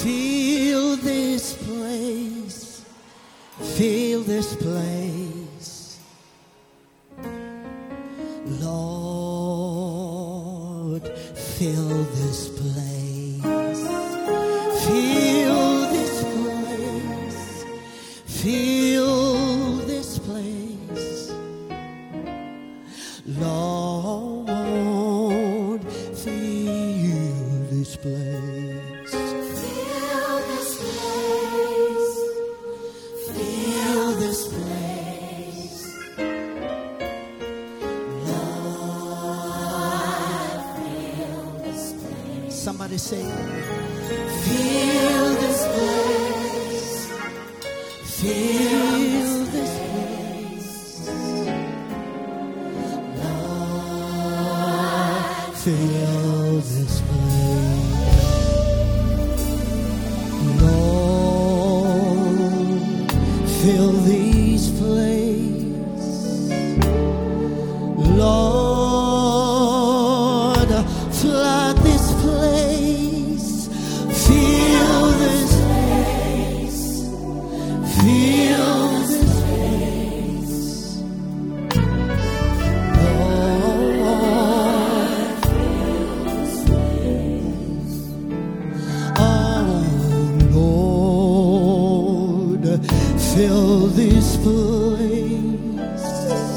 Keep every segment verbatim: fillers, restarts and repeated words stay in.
Feel this place, feel this place, Lord, fill this place, feel this place, feel this place, Lord, fill this place. Somebody say, feel this place, feel this place, Lord, feel this place, Lord, fill this place, Lord, flood this place, feel this place, feel this place, Lord, fill this place. Oh Lord, fill this place,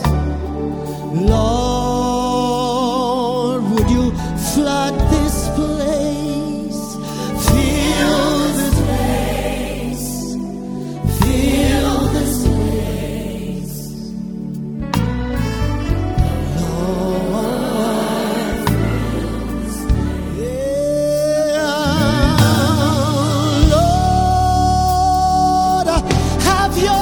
Lord, would you flood this place, feel this place, feel this place, Lord, yeah, Lord, have your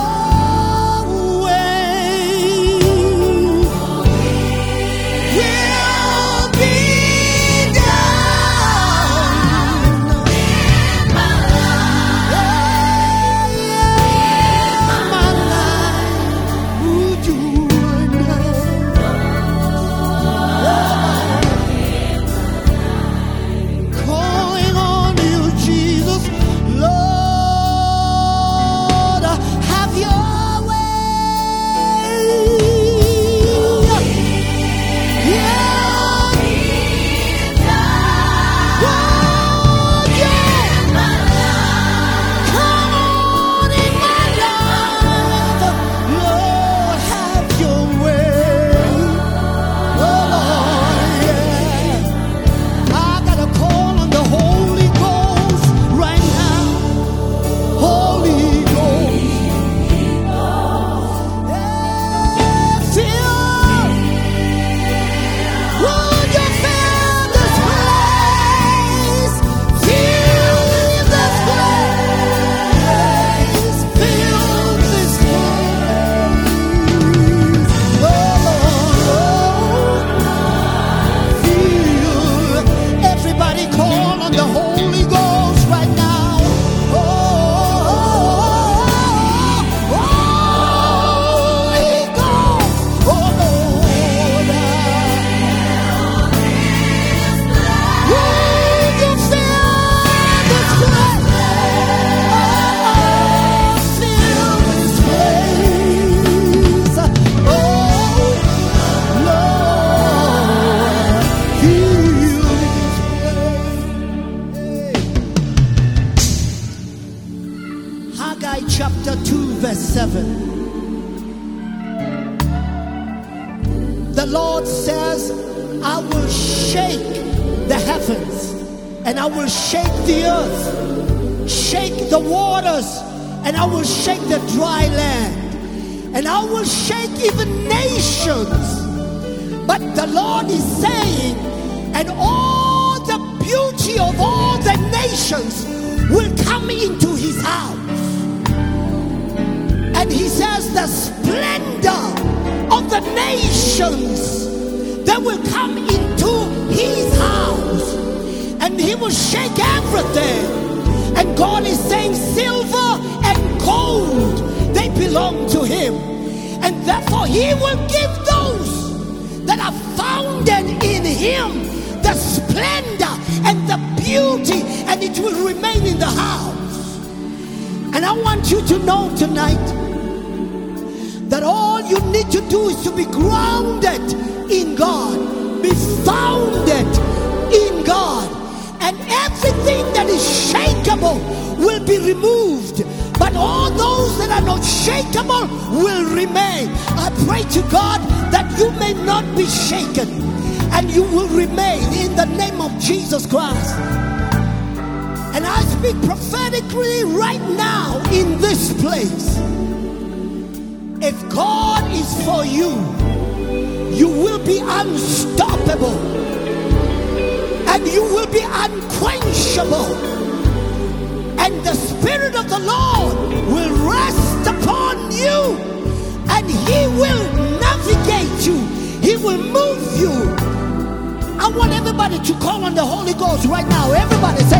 chapter two verse seven. The Lord says, I will shake the heavens and I will shake the earth, shake the waters, and I will shake the dry land, and I will shake even nations. But the Lord is saying, and all the beauty of all the nations will come into his house. And he says the splendor of the nations, they will come into his house, and he will shake everything. And God is saying silver and gold, they belong to him, and therefore he will give those that are founded in him the splendor and the beauty beauty, and it will remain in the house. And I want you to know tonight that all you need to do is to be grounded in God, be founded in God, and everything that is shakeable will be removed, but all those that are not shakeable will remain. I pray to God that you may not be shaken and you will remain in the name of Jesus Christ. And I speak prophetically right now in this place. If God is for you, you will be unstoppable and you will be unquenchable, and the Spirit of the Lord will rest upon you, and He will navigate you, He will move you. I want everybody to call on the Holy Ghost right now. Everybody say,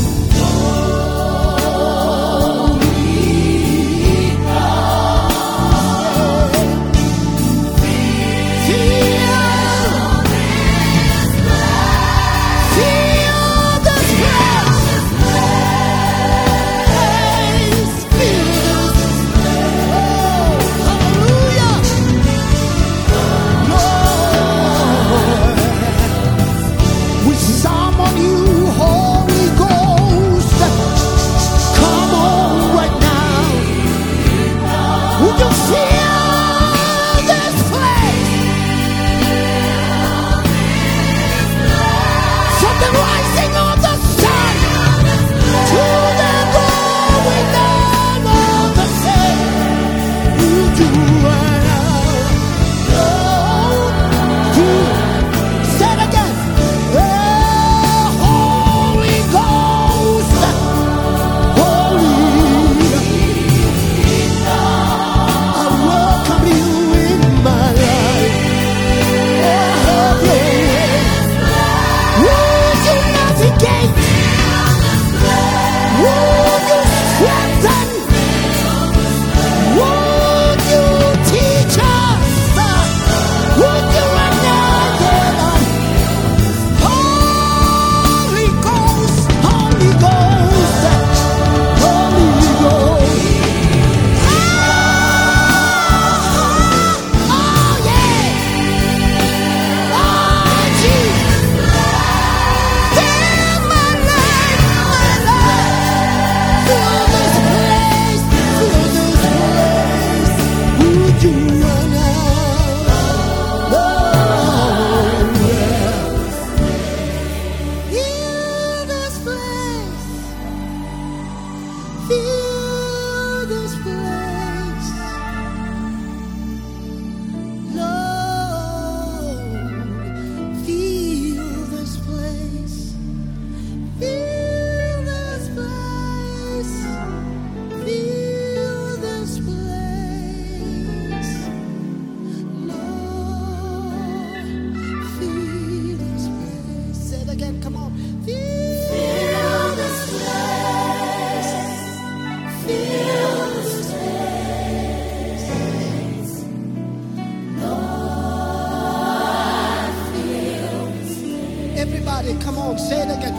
come on, say it again.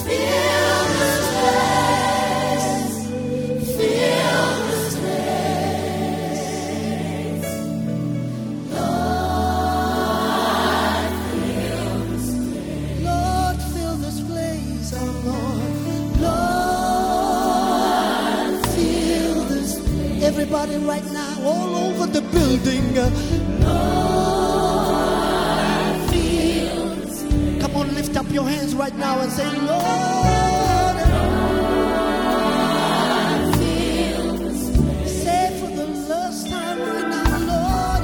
Feel this place. Feel this place. Lord, feel this place. Lord, fill this place, oh Lord. Lord, fill this place. Everybody right now, all over the building. Lord. Lift up your hands right now and say, Lord, Lord, feel this place. Say for the last time right now, Lord,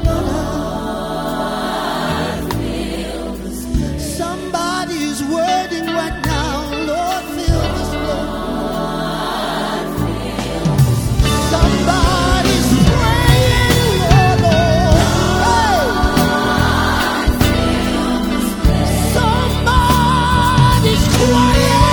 Lord, feel this place. Somebody's waiting right now, Lord, feel this place. Somebody's praying, Lord, Lord. Hey. Somebody's crying.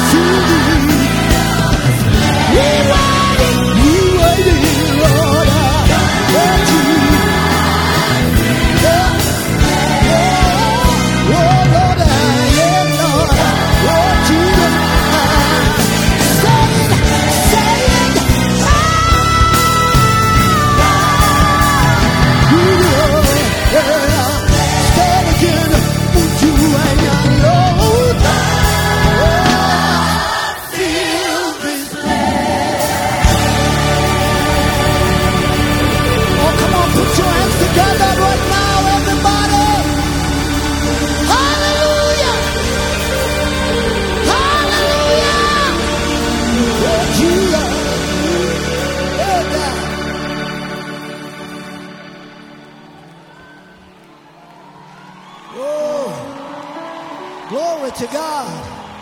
Glory to God.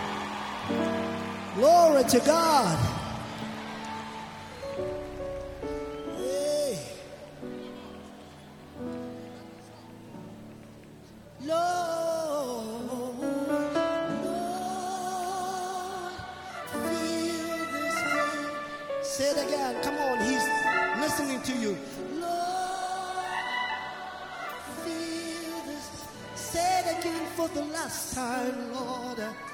Glory to God. Hey. Lord, Lord, feel this way. Say it again. Come on. He's listening to you. Say it again for the last time, Lord.